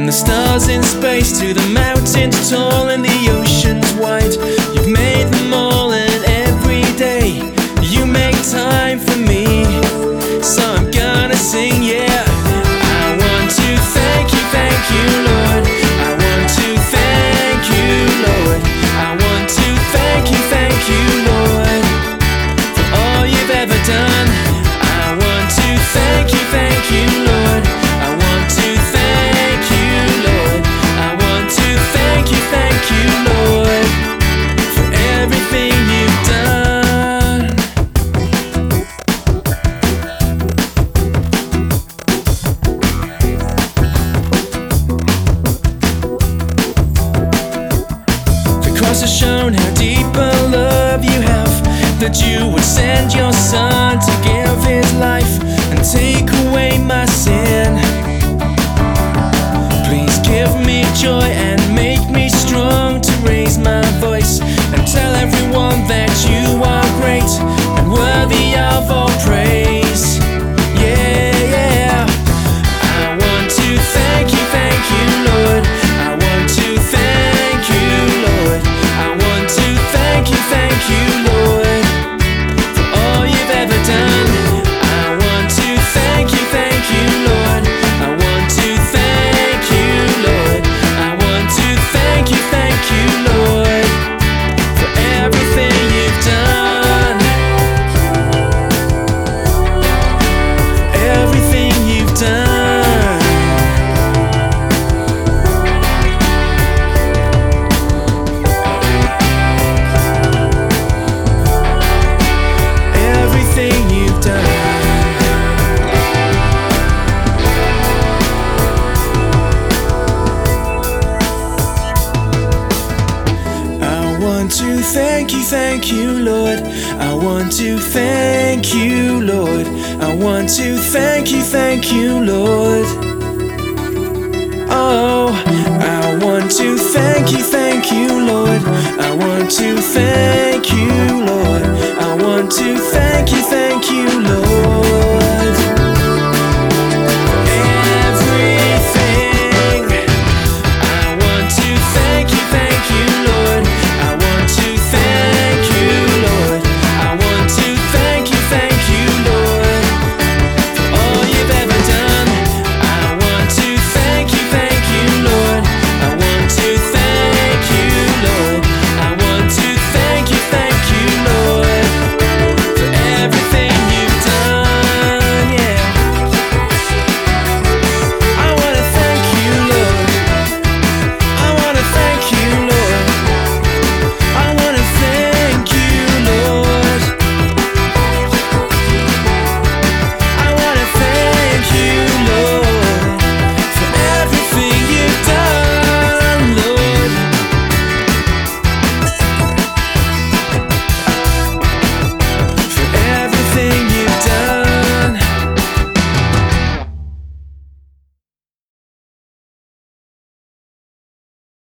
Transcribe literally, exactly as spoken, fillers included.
the stars in space to the mountains tall and the oceans wide. You've made them all, and every day you make time for me. So I'm gonna sing, yeah. I want to thank you, thank you, Lord. I want to thank you, Lord. I want to thank you, thank you, Lord, for all you've ever done. I want to thank you, thank you, Lord. I want to thank you, Lord. I want to thank you, thank you, Lord, for everything you've done. The cross has shown how deep a love you have, that you would send your son to give his life and take away my sin. Please give me joy and make me strong to raise my voice and tell everyone that you are great and worthy of all praise. Yeah, yeah. I want to thank you, thank you, Lord. I want to thank you, Lord. I want to thank you, thank you, Lord, for all you've ever done. I want to thank you, thank you, Lord. I want to thank you, Lord. I want to thank you, thank you, Lord, for everything you've done. Everything you've done. Everything you've done. I want to thank you, thank you, Lord. I want to thank you, Lord. I want to thank you, thank you, Lord. Oh, I want to thank you, thank you, Lord. I want to thank you,